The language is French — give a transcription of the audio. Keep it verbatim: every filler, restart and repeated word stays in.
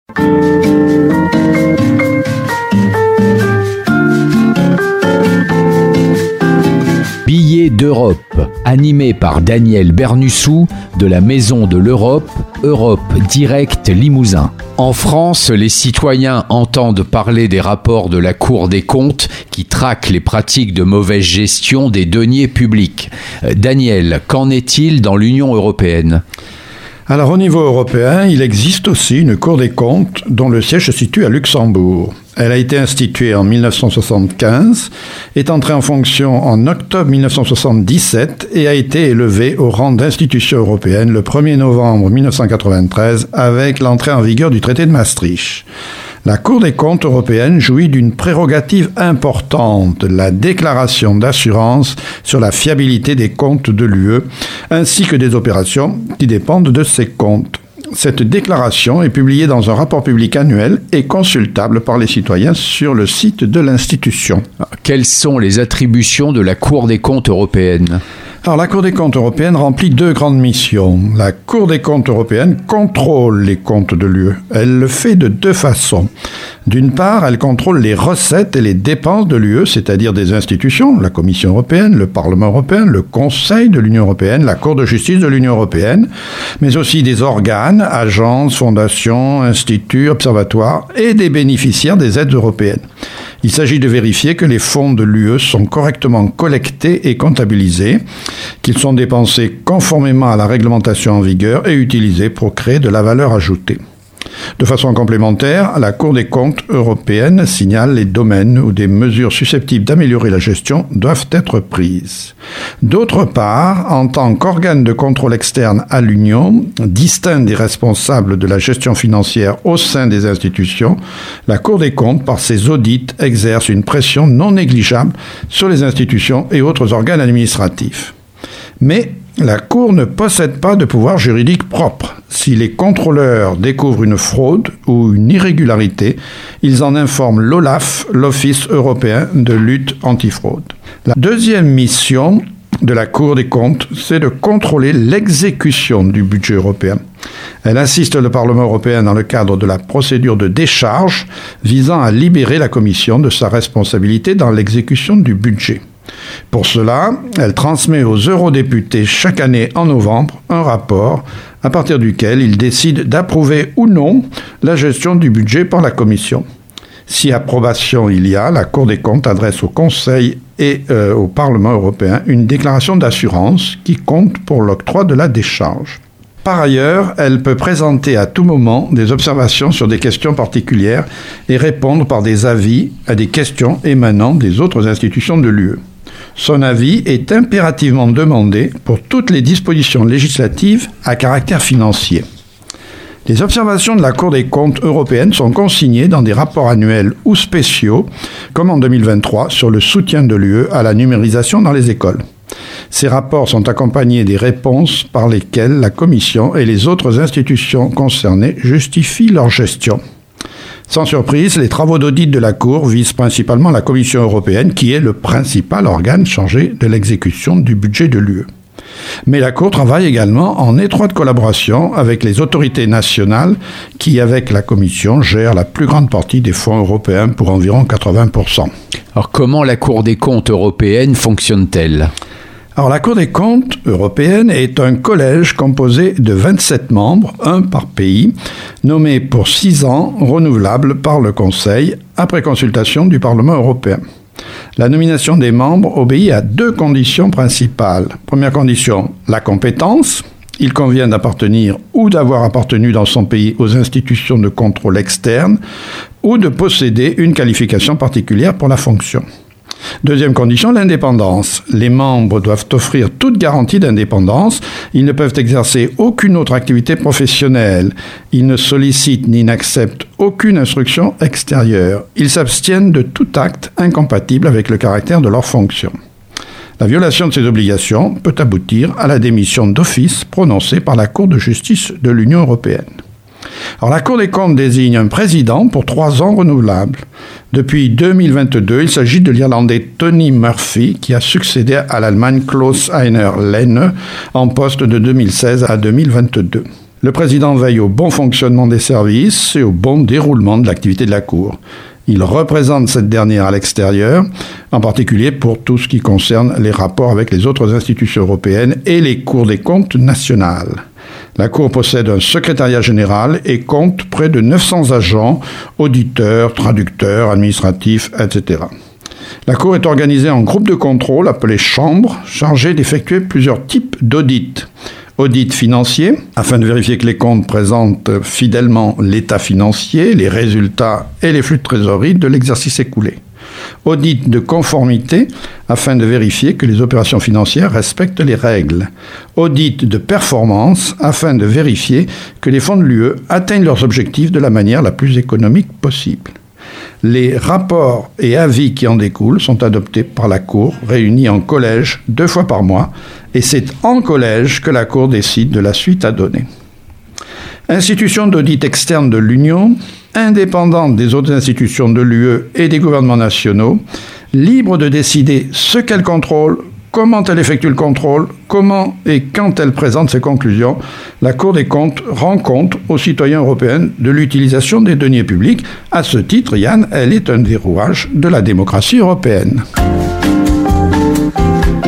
Billets d'Europe, animé par Daniel Bernussou de la Maison de l'Europe, Europe Direct Limousin. En France, les citoyens entendent parler des rapports de la Cour des comptes qui traquent les pratiques de mauvaise gestion des deniers publics. Daniel, qu'en est-il dans l'Union européenne ? Alors au niveau européen, il existe aussi une Cour des comptes dont le siège se situe à Luxembourg. Elle a été instituée en dix-neuf cent soixante-quinze, est entrée en fonction en octobre dix-neuf cent soixante-dix-sept et a été élevée au rang d'institution européenne le premier novembre dix-neuf cent quatre-vingt-treize avec l'entrée en vigueur du traité de Maastricht. La Cour des comptes européenne jouit d'une prérogative importante, la déclaration d'assurance sur la fiabilité des comptes de l'U E, ainsi que des opérations qui dépendent de ces comptes. Cette déclaration est publiée dans un rapport public annuel et consultable par les citoyens sur le site de l'institution. Quelles sont les attributions de la Cour des comptes européenne ? Alors, la Cour des comptes européenne remplit deux grandes missions. La Cour des comptes européenne contrôle les comptes de l'U E. Elle le fait de deux façons. D'une part, elle contrôle les recettes et les dépenses de l'U E, c'est-à-dire des institutions, la Commission européenne, le Parlement européen, le Conseil de l'Union européenne, la Cour de justice de l'Union européenne, mais aussi des organes, agences, fondations, instituts, observatoires et des bénéficiaires des aides européennes. Il s'agit de vérifier que les fonds de l'U E sont correctement collectés et comptabilisés, qu'ils sont dépensés conformément à la réglementation en vigueur et utilisés pour créer de la valeur ajoutée. De façon complémentaire, la Cour des comptes européenne signale les domaines où des mesures susceptibles d'améliorer la gestion doivent être prises. D'autre part, en tant qu'organe de contrôle externe à l'Union, distinct des responsables de la gestion financière au sein des institutions, la Cour des comptes, par ses audits, exerce une pression non négligeable sur les institutions et autres organes administratifs. Mais la Cour ne possède pas de pouvoir juridique propre. Si les contrôleurs découvrent une fraude ou une irrégularité, ils en informent l'OLAF, l'Office européen de lutte antifraude. La deuxième mission de la Cour des comptes, c'est de contrôler l'exécution du budget européen. Elle assiste le Parlement européen dans le cadre de la procédure de décharge visant à libérer la Commission de sa responsabilité dans l'exécution du budget. Pour cela, elle transmet aux eurodéputés chaque année en novembre un rapport à partir duquel ils décident d'approuver ou non la gestion du budget par la Commission. Si approbation il y a, la Cour des comptes adresse au Conseil et euh, au Parlement européen une déclaration d'assurance qui compte pour l'octroi de la décharge. Par ailleurs, elle peut présenter à tout moment des observations sur des questions particulières et répondre par des avis à des questions émanant des autres institutions de l'U E. Son avis est impérativement demandé pour toutes les dispositions législatives à caractère financier. Les observations de la Cour des comptes européenne sont consignées dans des rapports annuels ou spéciaux, comme en deux mille vingt-trois, sur le soutien de l'U E à la numérisation dans les écoles. Ces rapports sont accompagnés des réponses par lesquelles la Commission et les autres institutions concernées justifient leur gestion. Sans surprise, les travaux d'audit de la Cour visent principalement la Commission européenne, qui est le principal organe chargé de l'exécution du budget de l'U E. Mais la Cour travaille également en étroite collaboration avec les autorités nationales qui, avec la Commission, gèrent la plus grande partie des fonds européens pour environ quatre-vingts pour cent. Alors comment la Cour des comptes européenne fonctionne-t-elle ? Alors, la Cour des comptes européenne est un collège composé de vingt-sept membres, un par pays, nommés pour six ans, renouvelables par le Conseil, après consultation du Parlement européen. La nomination des membres obéit à deux conditions principales. Première condition, la compétence. Il convient d'appartenir ou d'avoir appartenu dans son pays aux institutions de contrôle externe ou de posséder une qualification particulière pour la fonction. Deuxième condition, l'indépendance. Les membres doivent offrir toute garantie d'indépendance. Ils ne peuvent exercer aucune autre activité professionnelle. Ils ne sollicitent ni n'acceptent aucune instruction extérieure. Ils s'abstiennent de tout acte incompatible avec le caractère de leur fonction. La violation de ces obligations peut aboutir à la démission d'office prononcée par la Cour de justice de l'Union européenne. Alors, la Cour des comptes désigne un président pour trois ans renouvelable. Depuis deux mille vingt-deux, il s'agit de l'Irlandais Tony Murphy, qui a succédé à l'Allemagne Klaus-Heiner Lehne en poste de deux mille seize à deux mille vingt-deux. Le président veille au bon fonctionnement des services et au bon déroulement de l'activité de la Cour. Il représente cette dernière à l'extérieur, en particulier pour tout ce qui concerne les rapports avec les autres institutions européennes et les cours des comptes nationales. La Cour possède un secrétariat général et compte près de neuf cents agents, auditeurs, traducteurs, administratifs, et cetera. La Cour est organisée en groupes de contrôle appelés chambres, chargées d'effectuer plusieurs types d'audits. Audit financier, afin de vérifier que les comptes présentent fidèlement l'état financier, les résultats et les flux de trésorerie de l'exercice écoulé. Audit de conformité, afin de vérifier que les opérations financières respectent les règles. Audit de performance, afin de vérifier que les fonds de l'U E atteignent leurs objectifs de la manière la plus économique possible. Les rapports et avis qui en découlent sont adoptés par la Cour, réunie en collège deux fois par mois, et c'est en collège que la Cour décide de la suite à donner. Institution d'audit externe de l'Union, indépendante des autres institutions de l'U E et des gouvernements nationaux, libre de décider ce qu'elle contrôle, comment elle effectue le contrôle, comment et quand elle présente ses conclusions, la Cour des comptes rend compte aux citoyens européens de l'utilisation des deniers publics. À ce titre, Yann, elle est un des rouages de la démocratie européenne.